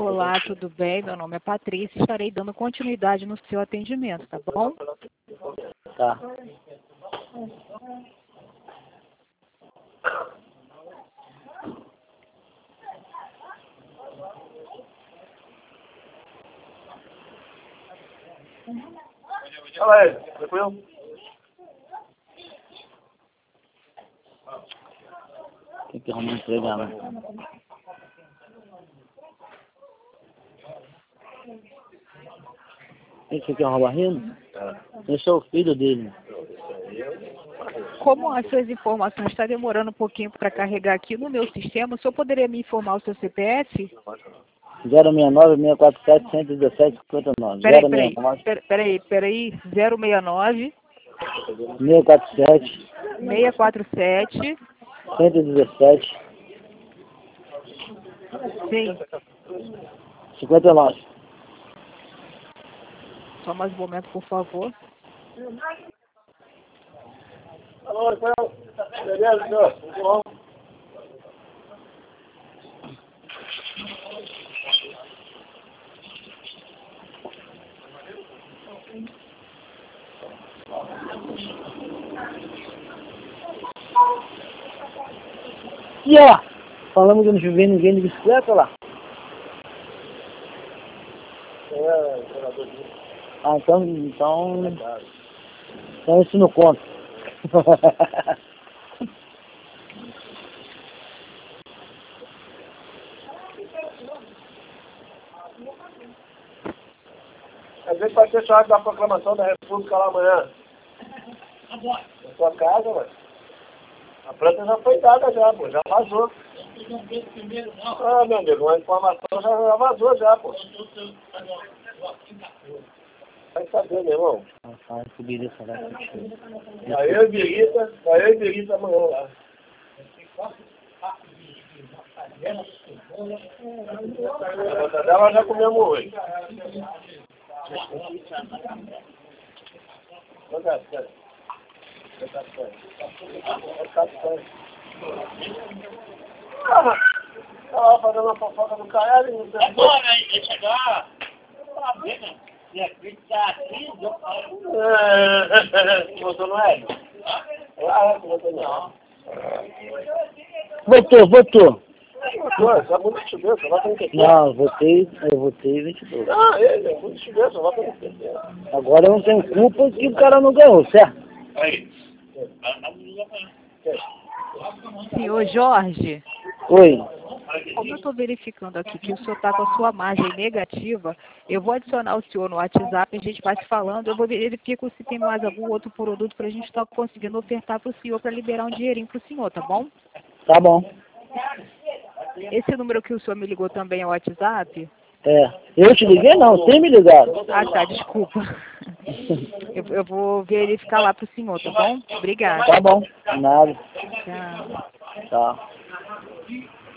Olá, tudo bem? Meu nome é Patrícia. Estarei dando continuidade no seu atendimento, tá bom? Tá. Fala aí, tranquilo? Tem que arrumar um emprego, né? Esse aqui é o Barreiro? Eu sou o filho dele. Como as suas informações estão demorando um pouquinho para carregar aqui no meu sistema, o senhor poderia me informar o seu CPF? 069-647-117-59. Peraí. 069 647 647. 117 Sim. 59. Só mais um momento, por favor. Alô, então, beleza, senhor? Tudo bom? E ó, falamos que não chovia ninguém de bicicleta lá. Ah, então isso não conta. A gente vai ter chamado da proclamação da República lá amanhã. Na sua casa, ué. A planta já foi dada já, pô, já vazou. Ah, meu amigo, uma informação já vazou já, pô. Vai saber, meu irmão. Vai eu e Birita amanhã lá. A dela já comemos hoje. Tava fazendo uma fofoca do cara e... Agora, vai chegar. E aqui tá aqui, Você não é? Ah, você não. Votou. Só muito choveu, só vai ter que... Não, eu votei 22. Ah, ele é muito choveu, só vai ter que... Agora eu não tenho culpa que o cara não ganhou, certo? aí. Senhor Jorge, Oi. como eu estou verificando aqui que o senhor está com a sua margem negativa, eu vou adicionar o senhor no WhatsApp, a gente vai se falando, eu vou verificar se tem mais algum outro produto para a gente estar conseguindo ofertar para o senhor, para liberar um dinheirinho para o senhor, tá bom? Tá bom. Esse número que o senhor me ligou também é o WhatsApp? É. Eu te liguei não, você me ligaram. Ah, tá, desculpa. Eu vou verificar lá para o senhor, tá bom? Obrigada. Tá bom. Nada. Tchau. Tá.